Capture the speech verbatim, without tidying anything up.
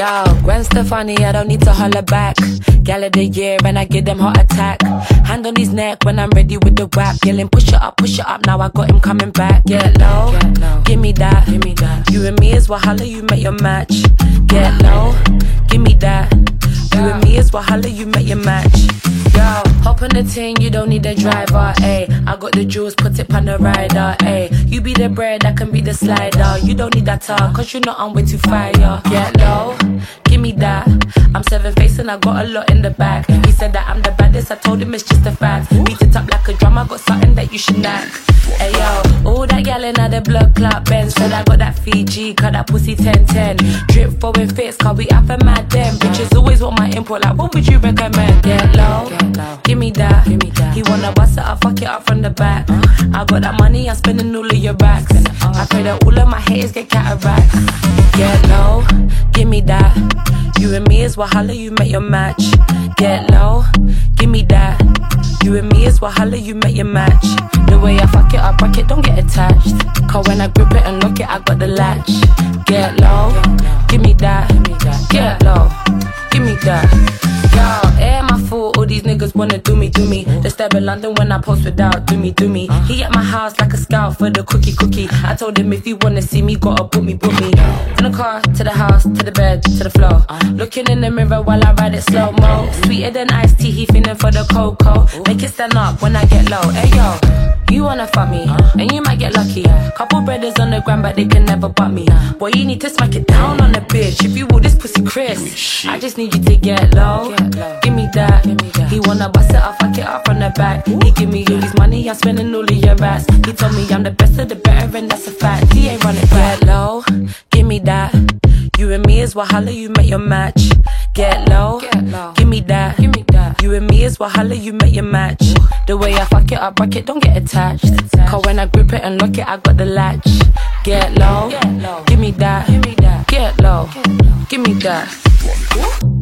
Yo, Gwen Stefani, I don't need to holler back. Gal of the year and I give them heart attack. Hand on his neck when I'm ready with the whap. Yelling push it up, push it up, now I got him coming back. Get low, Get low. Give me that. Give me that. You and me is Wahala, you make your match. Get low, give me that. You and me is Wahala, you make your match. Yo, hop on the ting, you don't need a driver, ayy. I got the jewels, put it on the rider, ayy. You be the bread, I can be the slider. You don't need that talk, cause you know I'm way too fire. Get low, give me that. I'm seven facing, I got a lot in the back. He said that I'm the baddest, I told him it's just a fact. Beat it up like a drum, I got something that you should knack. Ayo, all that yelling at the blood clot bends. Said I got that Fiji, cut that pussy ten ten. Drip flowing fits, cause we have a mad them. Bitches always want my input, like what would you recommend? Get low, give me that. Give me that. He wanna bust it up, fuck it up from the back. I got that money, I'm spending all of your racks. I pray that all of my haters get cataracts. Get low, give me that. You and me is Wahala, you make your match. Get low, give me that. You and me is Wahala, you make your match. The way I fuck it up, rock it, don't get attached. Cause when I grip it and lock it, I got the latch. Get low, give me that. Get low, give me that. Yo, air my fault, all these niggas wanna do me, do me. They stare in London when I post without do me, do me. He at my house like a scout for the cookie, cookie. I told him if you wanna see me, gotta put me, put me. From the car, to the house, to the bed, to the floor. Looking in the mirror while I ride it slow-mo. Sweeter than iced tea, he feeling for the cocoa. Make it stand up when I get low, hey yo. You wanna fuck me, and you might get lucky. Couple brothers on the ground, but they can never butt me. Boy, you need to smack it down on the bitch. If you will, this pussy crisp. I just need you to get low. Give me that. He wanna bust it up, fuck it up from the back. He give me all his money, I'm spending all of your ass. He told me I'm the best of the better, and that's a fact. He ain't running back. Get low, give me that. You and me is Wahala, you make your match. Get low, give me that. You and me is Wahala, you make your match. The way I fuck it up, rock it, don't get attached. Cause when I grip it and lock it, I got the latch. Get low, give me that. Get low, give me that.